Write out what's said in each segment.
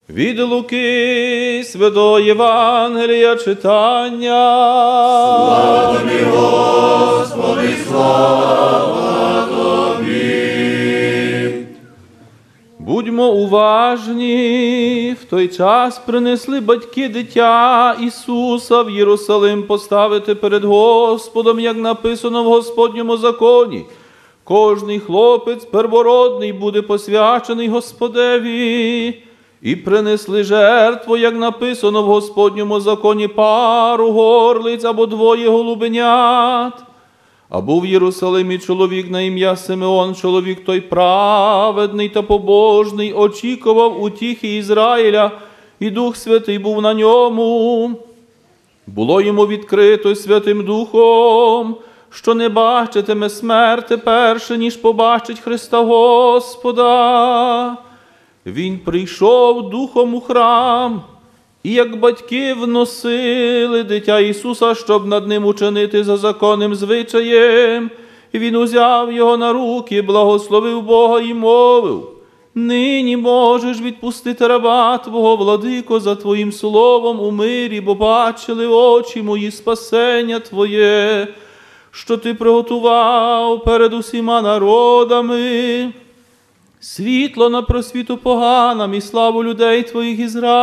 Від Луки Святого Євангелія читання. Слава тобі, Господи, слава тобі. Будьмо уважні. В той час принесли батьки дитя Ісуса в Єрусалим поставити перед Господом, як написано в Господньому законі. Кожний хлопець первородний буде посвячений Господеві. І принесли жертву, як написано в Господньому законі, пару горлиць або 2 голубенят. А був в Єрусалимі чоловік на ім'я Симеон, чоловік той праведний та побожний, очікував утіхи Ізраїля, і Дух Святий був на ньому. Було йому відкрито Святим Духом, що не бачитиме смерти перше, ніж побачить Христа Господа. Він прийшов духом у храм, і як батьки вносили дитя Ісуса, щоб над ним учинити за законним звичаєм, і він узяв його на руки, благословив Бога і мовив: «Нині можеш відпустити раба Твого, владико, за Твоїм словом у мирі, бо бачили очі мої спасення Твоє, що Ти приготував перед усіма народами, світло на просвіту поганам і славу людей Твоїх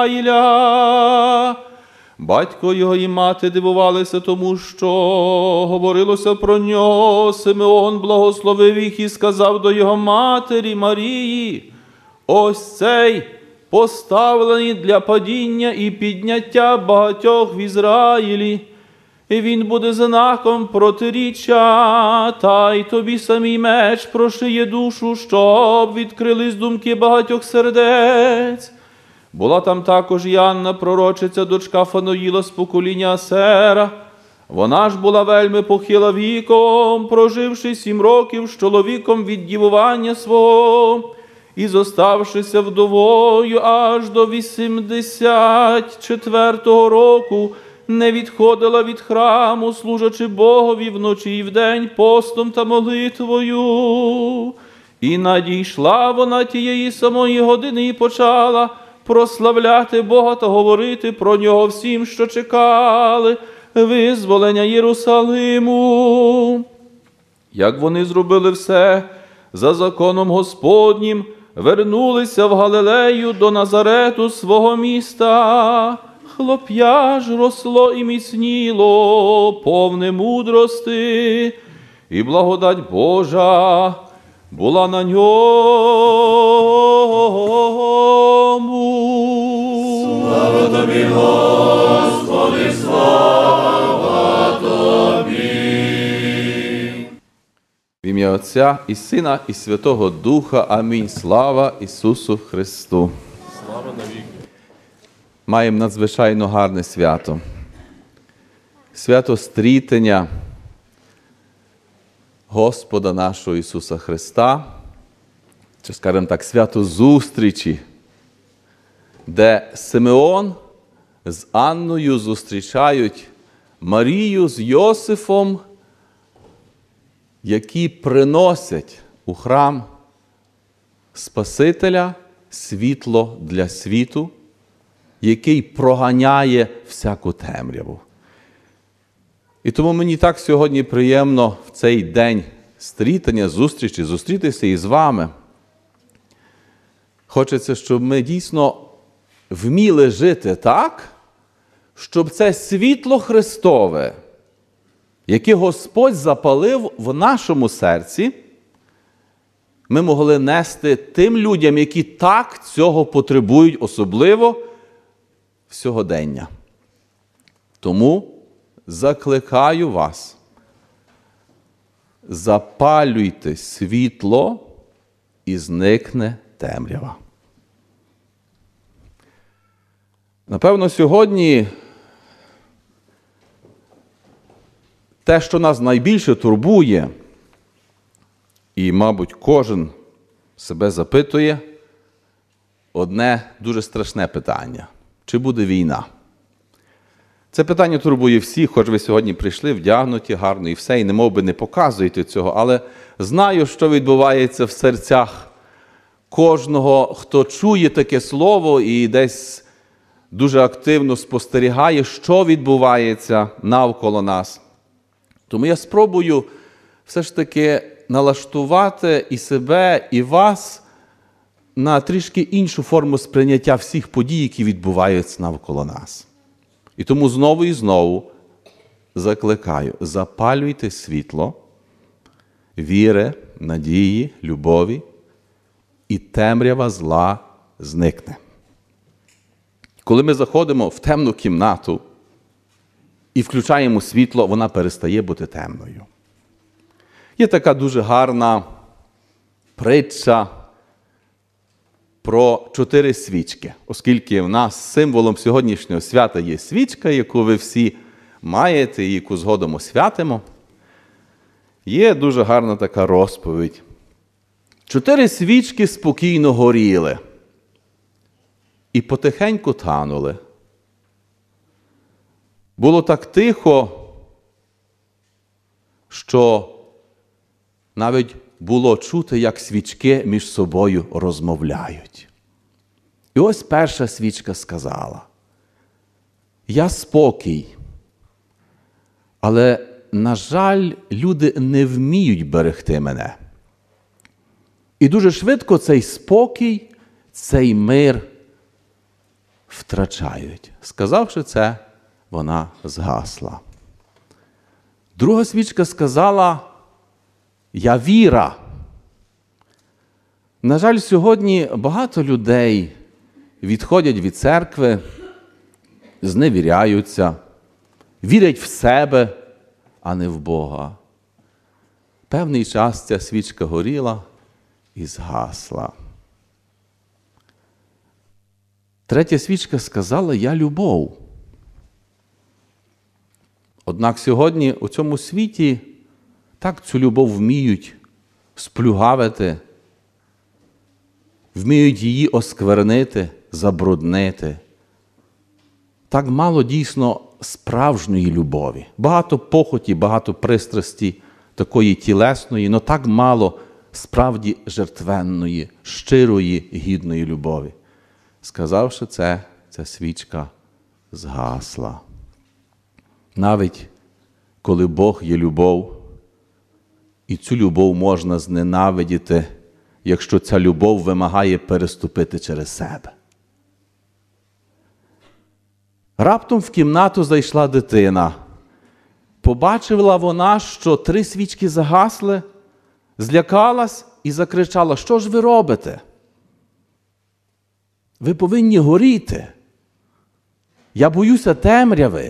Ізраїля». Батько його і мати дивувалися тому, що говорилося про нього. Симеон благословив їх і сказав до його матері Марії: «Ось цей поставлений для падіння і підняття багатьох в Ізраїлі, і він буде знаком протиріччя, та й тобі самій меч прошиє душу, щоб відкрились думки багатьох сердець». Була там також і Анна, пророчиця, дочка Фаноїла з покоління Асера. Вона ж була вельми похила віком, проживши 7 років з чоловіком від дівування свого, і зоставшися вдовою аж до 84-го року, не відходила від храму, служачи Богові вночі і вдень постом та молитвою. І надійшла вона тієї самої години і почала прославляти Бога та говорити про нього всім, що чекали визволення Єрусалиму. Як вони зробили все за законом Господнім, вернулися в Галилею до Назарету свого міста. Хлоп'я ж росло і міцніло, повне мудрости, і благодать Божа була на ньому. Слава тобі, Господи, слава тобі. В ім'я Отця і Сина і Святого Духа. Амінь. Слава Ісусу Христу. Слава навіки. Маємо надзвичайно гарне свято. Свято стрітення Господа нашого Ісуса Христа, чи, скажімо так, свято зустрічі, де Симеон з Анною зустрічають Марію з Йосифом, які приносять у храм Спасителя, світло для світу, який проганяє всяку темряву. І тому мені так сьогодні приємно в цей день стрітання, зустрічі, зустрітися із вами. Хочеться, щоб ми дійсно вміли жити так, щоб це світло Христове, яке Господь запалив в нашому серці, ми могли нести тим людям, які так цього потребують, особливо в сьогодення. Тому закликаю вас, запалюйте світло і зникне темрява. Напевно, сьогодні те, що нас найбільше турбує, і, мабуть, кожен себе запитує, одне дуже страшне питання. Чи буде війна? Це питання турбує всіх, хоч ви сьогодні прийшли вдягнуті гарно і все, і немов би не показуєте цього, але знаю, що відбувається в серцях кожного, хто чує таке слово і десь дуже активно спостерігає, що відбувається навколо нас. Тому я спробую все ж таки налаштувати і себе, і вас на трішки іншу форму сприйняття всіх подій, які відбуваються навколо нас. І тому знову і знову закликаю, запалюйте світло віри, надії, любові, і темрява зла зникне. Коли ми заходимо в темну кімнату і включаємо світло, вона перестає бути темною. Є така дуже гарна притча про 4 свічки, оскільки в нас символом сьогоднішнього свята є свічка, яку ви всі маєте і яку згодом освятимо. Є дуже гарна така розповідь. 4 свічки спокійно горіли і потихеньку танули. Було так тихо, що навіть було чути, як свічки між собою розмовляють. І ось перша свічка сказала: «Я спокій, але, на жаль, люди не вміють берегти мене». І дуже швидко цей спокій, цей мир втрачають. Сказавши це, вона згасла. Друга свічка сказала: «Я віра». На жаль, сьогодні багато людей відходять від церкви, зневіряються, вірять в себе, а не в Бога. Певний час ця свічка горіла і згасла. Третя свічка сказала: «Я любов». Однак сьогодні у цьому світі так цю любов вміють сплюгавити, вміють її осквернити, забруднити. Так мало дійсно справжньої любові. Багато похоті, багато пристрасті такої тілесної, але так мало справді жертвенної, щирої, гідної любові. Сказавши це, ця свічка згасла. Навіть коли Бог є любов, і цю любов можна зненавидіти, якщо ця любов вимагає переступити через себе. Раптом в кімнату зайшла дитина. Побачила вона, що 3 свічки загасли, злякалась і закричала: «Що ж ви робите? Ви повинні горіти. Я боюся темряви».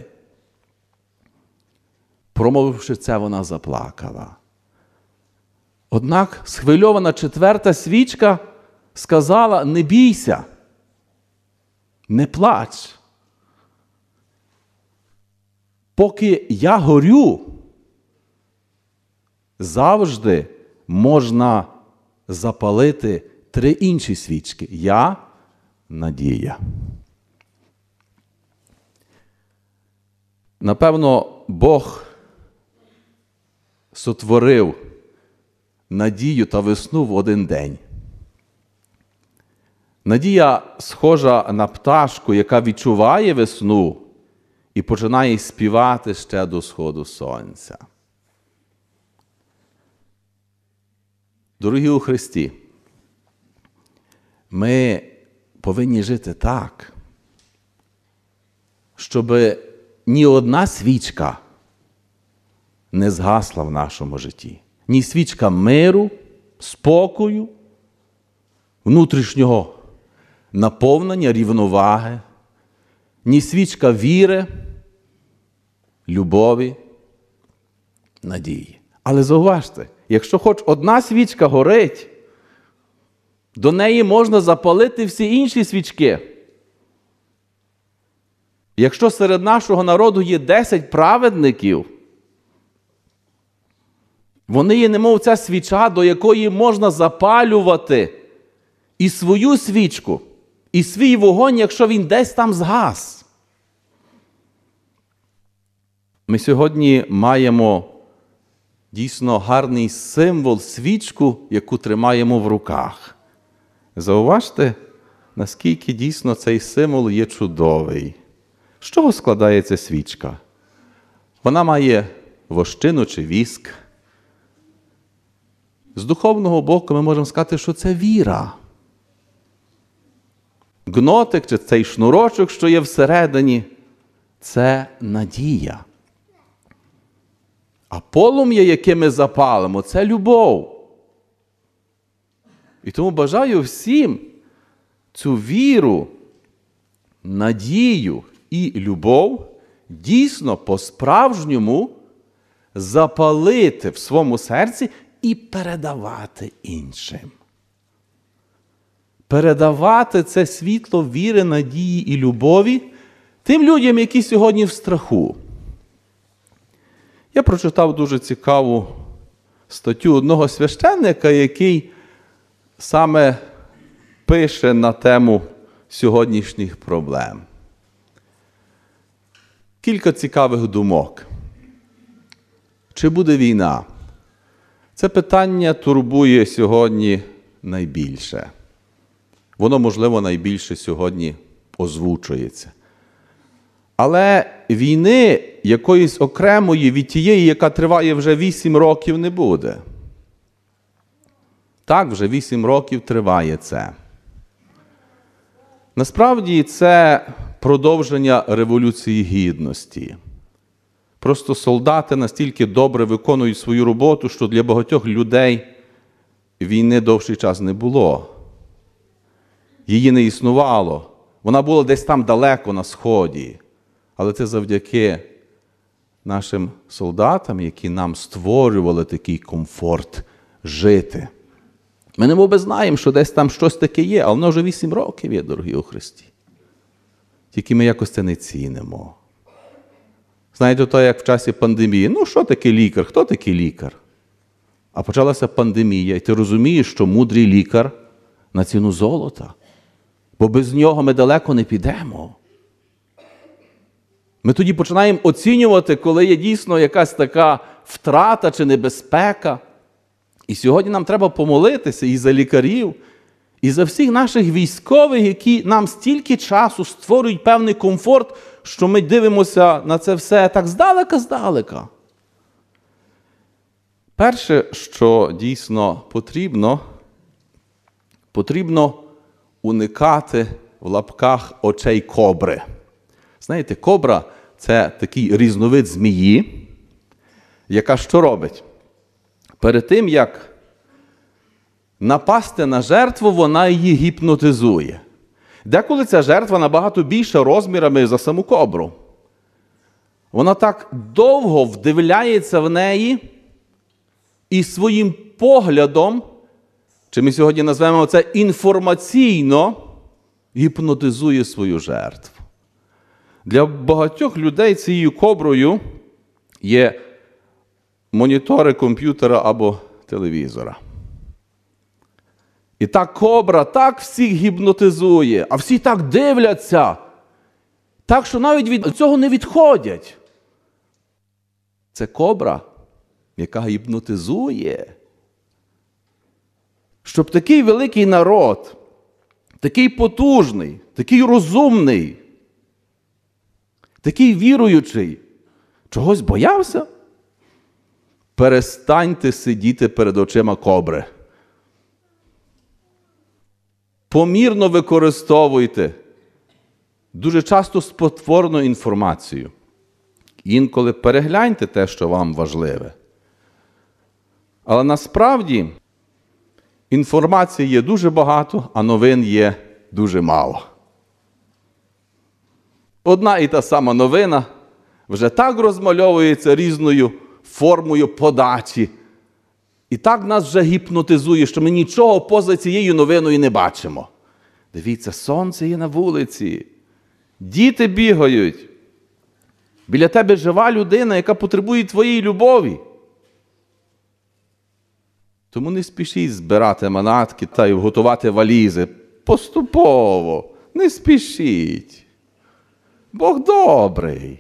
Промовивши це, вона заплакала. Однак схвильована 4-та свічка сказала: «Не бійся, не плач. Поки я горю, завжди можна запалити 3 інші свічки. Я – надія». Напевно, Бог сотворив надію та весну в один день. Надія схожа на пташку, яка відчуває весну і починає співати ще до сходу сонця. Дорогі у Христі, ми повинні жити так, щоб ні одна свічка не згасла в нашому житті. Ні свічка миру, спокою, внутрішнього наповнення, рівноваги, ні свічка віри, любові, надії. Але зауважте, якщо хоч одна свічка горить, до неї можна запалити всі інші свічки. Якщо серед нашого народу є 10 праведників, вони є немов ця свіча, до якої можна запалювати і свою свічку, і свій вогонь, якщо він десь там згас. Ми сьогодні маємо дійсно гарний символ, свічку, яку тримаємо в руках. Зауважте, наскільки дійсно цей символ є чудовий. З чого складається свічка? Вона має вощину чи віск. З духовного боку ми можемо сказати, що це віра. Гнотик чи цей шнурочок, що є всередині, це надія. А полум'я, яке ми запалимо, це любов. І тому бажаю всім цю віру, надію і любов дійсно по-справжньому запалити в своєму серці і передавати іншим. Передавати це світло віри, надії і любові тим людям, які сьогодні в страху. Я прочитав дуже цікаву статтю одного священника, який саме пише на тему сьогоднішніх проблем. Кілька цікавих думок. Чи буде війна? Це питання турбує сьогодні найбільше. Воно, можливо, найбільше сьогодні озвучується. Але війни якоїсь окремої від тієї, яка триває вже 8 років, не буде. Так, вже 8 років триває це. Насправді, це продовження Революції Гідності. Просто солдати настільки добре виконують свою роботу, що для багатьох людей війни довший час не було. Її не існувало. Вона була десь там далеко на Сході. Але це завдяки нашим солдатам, які нам створювали такий комфорт жити. Ми немоби знаємо, що десь там щось таке є, але воно вже 8 років є, дорогі у Христі. Тільки ми якось це не цінимо. Знаєте, то як в часі пандемії. Ну, що таке лікар? Хто такий лікар? А почалася пандемія, і ти розумієш, що мудрий лікар на ціну золота. Бо без нього ми далеко не підемо. Ми тоді починаємо оцінювати, коли є дійсно якась така втрата чи небезпека. І сьогодні нам треба помолитися і за лікарів, і за всіх наших військових, які нам стільки часу створюють певний комфорт, що ми дивимося на це все так здалека. Перше, що дійсно потрібно уникати в лапках очей кобри. Знаєте, кобра – це такий різновид змії, яка що робить? Перед тим, як напасти на жертву, вона її гіпнотизує. Деколи ця жертва набагато більша розмірами за саму кобру. Вона так довго вдивляється в неї і своїм поглядом, чи ми сьогодні назвемо це інформаційно, гіпнотизує свою жертву. Для багатьох людей цією коброю є монітори комп'ютера або телевізора. І та кобра так всіх гіпнотизує, а всі так дивляться, так, що навіть від цього не відходять. Це кобра, яка гіпнотизує. Щоб такий великий народ, такий потужний, такий розумний, такий віруючий, чогось боявся? Перестаньте сидіти перед очима кобри. Помірно використовуйте дуже часто спотворену інформацію. Інколи перегляньте те, що вам важливе. Але насправді інформації є дуже багато, а новин є дуже мало. Одна і та сама новина вже так розмальовується різною формою подачі. І так нас вже гіпнотизує, що ми нічого поза цією новиною не бачимо. Дивіться, сонце є на вулиці, діти бігають. Біля тебе жива людина, яка потребує твоєї любові. Тому не спішіть збирати манатки та й готувати валізи. Поступово, не спішіть. Бог добрий.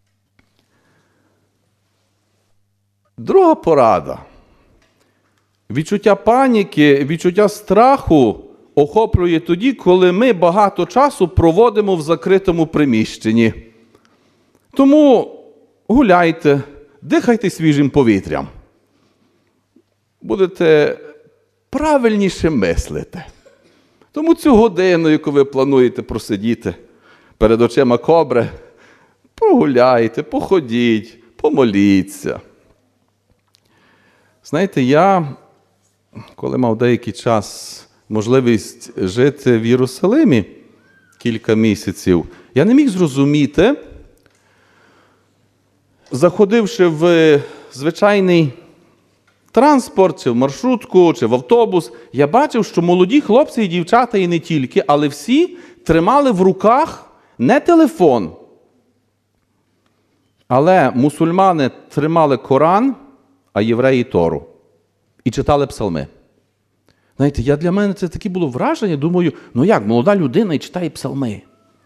Друга порада. Відчуття паніки, відчуття страху охоплює тоді, коли ми багато часу проводимо в закритому приміщенні. Тому гуляйте, дихайте свіжим повітрям. Будете правильніше мислити. Тому цю годину, яку ви плануєте просидіти перед очима кобри, погуляйте, походіть, помоліться. Знаєте, я, коли мав деякий час можливість жити в Єрусалимі кілька місяців, я не міг зрозуміти, заходивши в звичайний транспорт, чи в маршрутку, чи в автобус, я бачив, що молоді хлопці і дівчата, і не тільки, але всі тримали в руках не телефон, але мусульмани тримали Коран, а євреї Тору. І читали псалми. Знаєте, для мене це таке було враження, думаю, ну як, молода людина і читає псалми.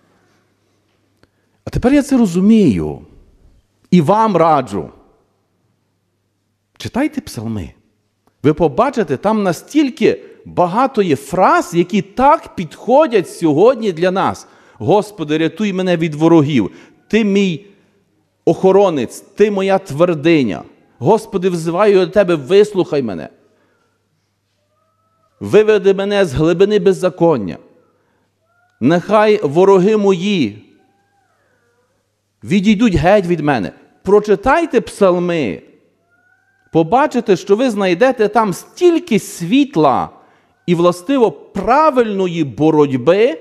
А тепер я це розумію. І вам раджу. Читайте псалми. Ви побачите, там настільки багато є фраз, які так підходять сьогодні для нас. Господи, рятуй мене від ворогів. Ти мій охоронець, ти моя твердиня. Господи, взиваю до Тебе, вислухай мене. Виведи мене з глибини беззаконня. Нехай вороги мої відійдуть геть від мене. Прочитайте псалми. Побачите, що ви знайдете там стільки світла і, властиво, правильної боротьби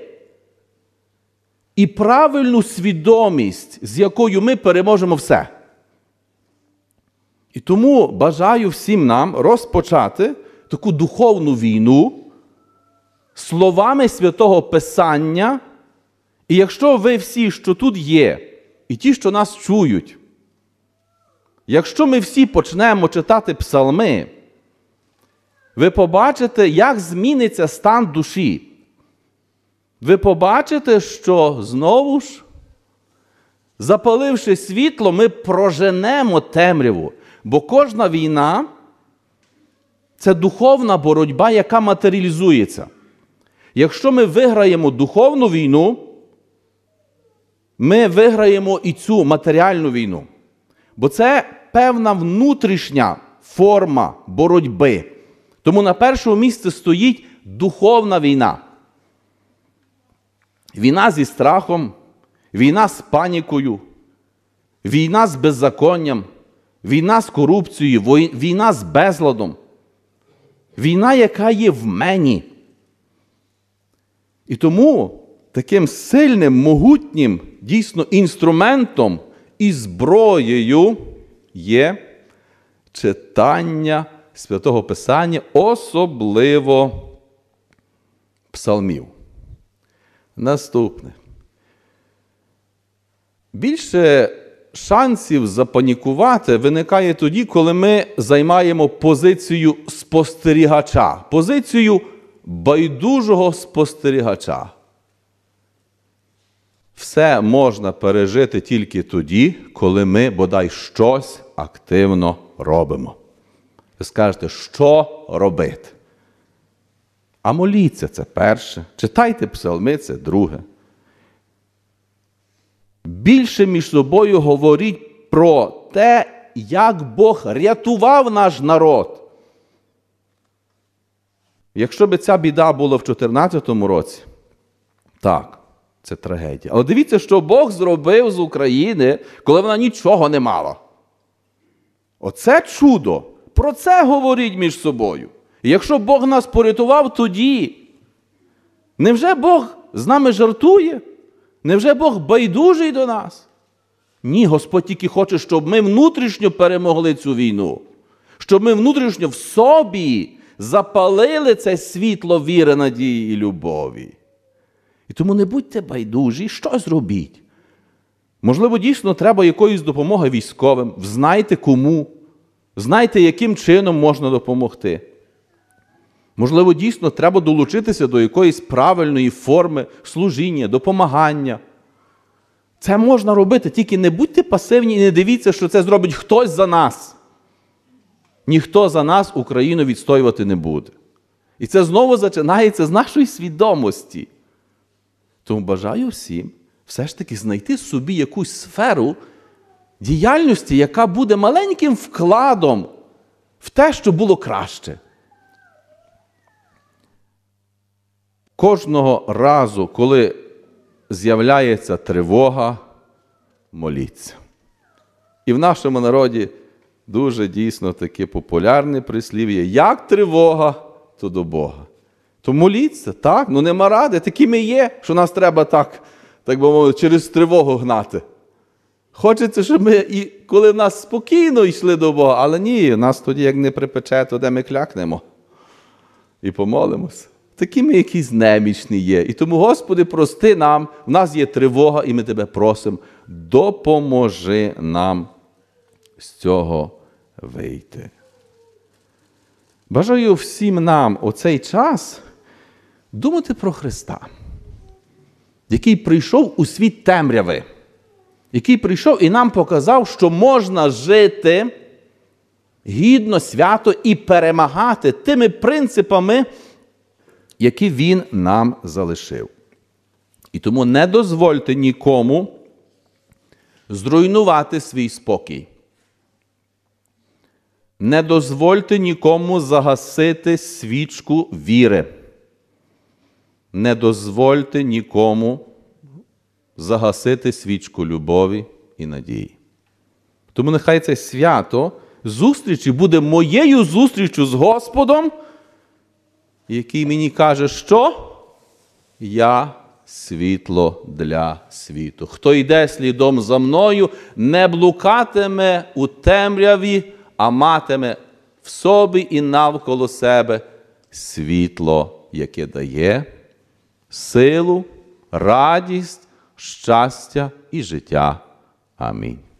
і правильну свідомість, з якою ми переможемо все. І тому бажаю всім нам розпочати таку духовну війну словами Святого Писання. І якщо ви всі, що тут є, і ті, що нас чують, якщо ми всі почнемо читати псалми, ви побачите, як зміниться стан душі. Ви побачите, що знову ж, запаливши світло, ми проженемо темряву. Бо кожна війна – це духовна боротьба, яка матеріалізується. Якщо ми виграємо духовну війну, ми виграємо і цю матеріальну війну. Бо це певна внутрішня форма боротьби. Тому на першому місці стоїть духовна війна. Війна зі страхом, війна з панікою, війна з беззаконням, війна з корупцією, війна з безладом. Війна, яка є в мені. І тому таким сильним, могутнім, дійсно, інструментом і зброєю є читання Святого Писання, особливо псалмів. Наступне. Більше шансів запанікувати виникає тоді, коли ми займаємо позицію спостерігача, позицію байдужого спостерігача. Все можна пережити тільки тоді, коли ми, бодай, щось активно робимо. Ви скажете, що робити? А моліться – це перше. Читайте псалми – це друге. Більше між собою говоріть про те, як Бог рятував наш народ. Якщо б ця біда була в 2014 році, так, це трагедія. Але дивіться, що Бог зробив з України, коли вона нічого не мала. Оце чудо. Про це говоріть між собою. І якщо Бог нас порятував тоді, невже Бог з нами жартує? Невже Бог байдужий до нас? Ні, Господь тільки хоче, щоб ми внутрішньо перемогли цю війну. Щоб ми внутрішньо в собі запалили це світло віри, надії і любові. І тому не будьте байдужі, щось робіть. Можливо, дійсно треба якоїсь допомоги військовим. Знайте кому. Знайте, яким чином можна допомогти. Можливо, дійсно треба долучитися до якоїсь правильної форми служіння, допомагання. Це можна робити, тільки не будьте пасивні і не дивіться, що це зробить хтось за нас. ніхто за нас Україну відстоювати не буде. І це знову починається з нашої свідомості. Тому бажаю всім все ж таки знайти собі якусь сферу діяльності, яка буде маленьким вкладом в те, що було краще. Кожного разу, коли з'являється тривога, моліться. І в нашому народі дуже дійсно таке популярне прислів'я: як тривога, то до Бога. То моліться, так? Ну нема ради, такі ми є, що нас треба так би мовити, через тривогу гнати. Хочеться, щоб ми, і коли в нас спокійно йшли до Бога, але ні, нас тоді як не припече, то де ми клякнемо і помолимося. Такі ми якісь немічні є. І тому, Господи, прости нам, в нас є тривога, і ми Тебе просимо, допоможи нам з цього вийти. Бажаю всім нам у цей час думати про Христа, який прийшов у світ темряви, який прийшов і нам показав, що можна жити гідно, свято і перемагати тими принципами, які Він нам залишив. І тому не дозвольте нікому зруйнувати свій спокій. Не дозвольте нікому загасити свічку віри. Не дозвольте нікому загасити свічку любові і надії. Тому нехай це свято зустрічі буде моєю зустрічю з Господом, який мені каже, що я світло для світу. Хто йде слідом за мною, не блукатиме у темряві, а матиме в собі і навколо себе світло, яке дає силу, радість, щастя і життя. Амінь.